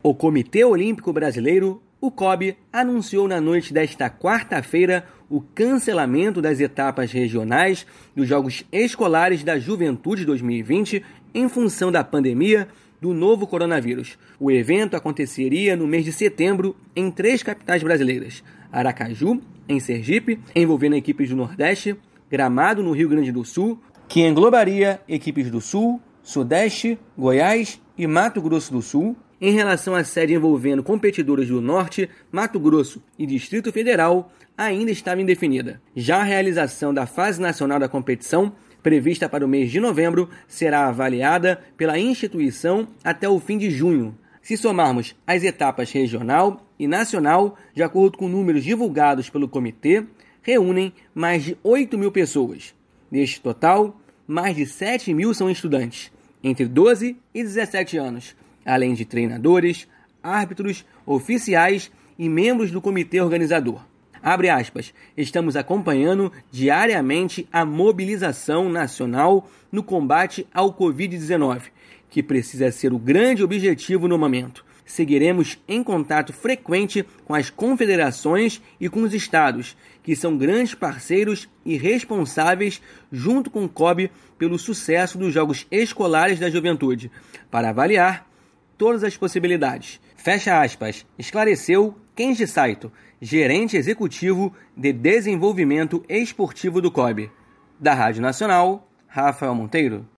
O Comitê Olímpico Brasileiro, o COB, anunciou na noite desta quarta-feira o cancelamento das etapas regionais dos Jogos Escolares da Juventude 2020 em função da pandemia do novo coronavírus. O evento aconteceria no mês de setembro em 3 capitais brasileiras: Aracaju, em Sergipe, envolvendo equipes do Nordeste, Gramado, no Rio Grande do Sul, que englobaria equipes do Sul, Sudeste, Goiás e Mato Grosso do Sul. Em relação à sede envolvendo competidores do Norte, Mato Grosso e Distrito Federal, ainda estava indefinida. Já a realização da fase nacional da competição, prevista para o mês de novembro, será avaliada pela instituição até o fim de junho. Se somarmos as etapas regional e nacional, de acordo com números divulgados pelo comitê, reúnem mais de 8 mil pessoas. Deste total, mais de 7 mil são estudantes, entre 12 e 17 anos, além de treinadores, árbitros, oficiais e membros do comitê organizador. Abre aspas, estamos acompanhando diariamente a mobilização nacional no combate ao Covid-19, que precisa ser o grande objetivo no momento. Seguiremos em contato frequente com as confederações e com os estados, que são grandes parceiros e responsáveis, junto com o COB, pelo sucesso dos Jogos Escolares da Juventude, para avaliar todas as possibilidades. Fecha aspas, esclareceu Kenji Saito, gerente executivo de desenvolvimento esportivo do COB. Da Rádio Nacional, Rafael Monteiro.